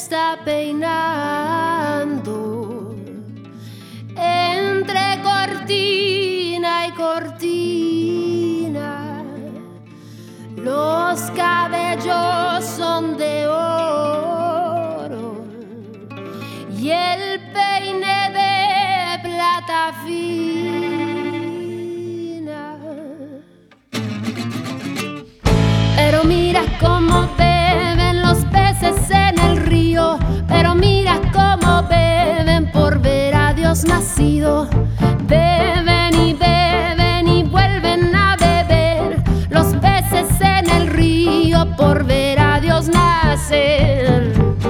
está peinando entre cortina y cortina. Los cabellos son de oro y el peine de plata fina. Pero mira cómo beben los peces en el río, pero mira cómo beben por ver a Dios nacido. Beben y vuelven a beber los peces en el río por ver a Dios nacer.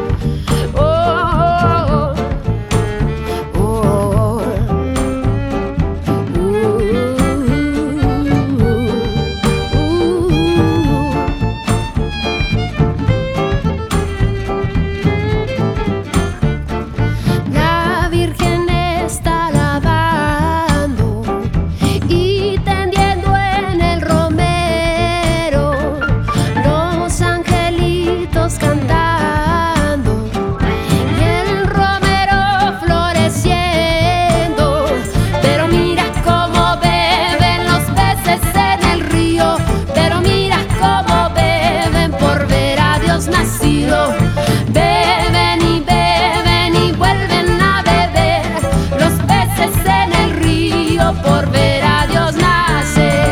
Por ver a Dios nacer.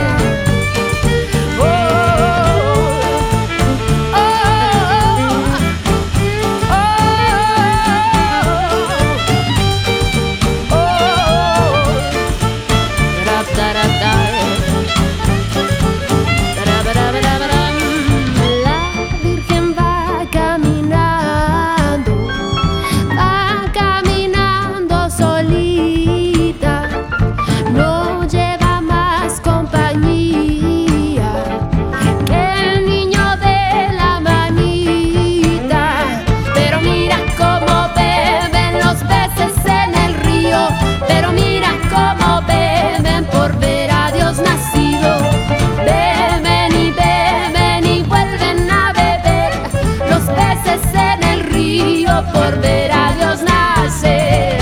La Virgen va caminando solita. No lleva más compañía que el niño de la manita. Pero mira cómo beben los peces en el río, pero mira cómo beben por ver a Dios nacido. Beben y vuelven a beber los peces en el río por ver a Dios nacer.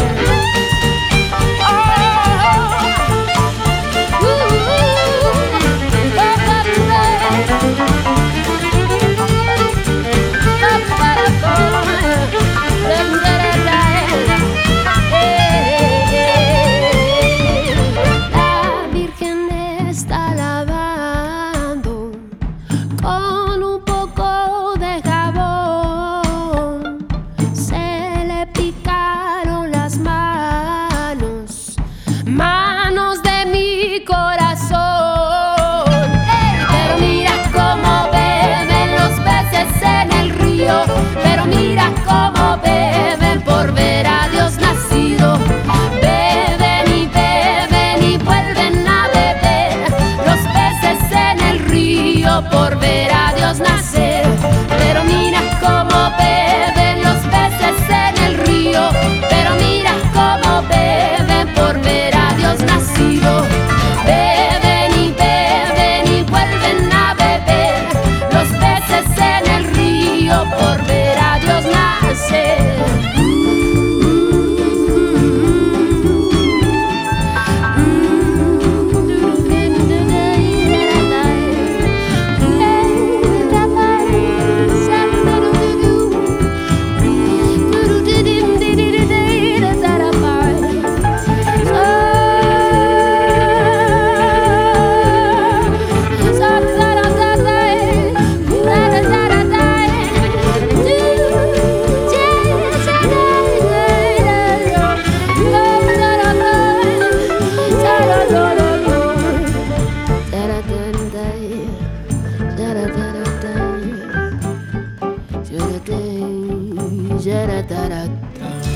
Con un poco de jabón se le picaron las manos, manos de mi corazón. Pero mira cómo beben los peces en el río, pero mira cómo beben por ver a Dios nacido. Beben y vuelven a beber los peces en el río por ver a Dios nacer. Pero mira cómo beben los peces en el río, pero mira cómo beben por ver a Dios nacido. Beben y vuelven a beber los peces en el río por ver a Dios nacer. Da da da da.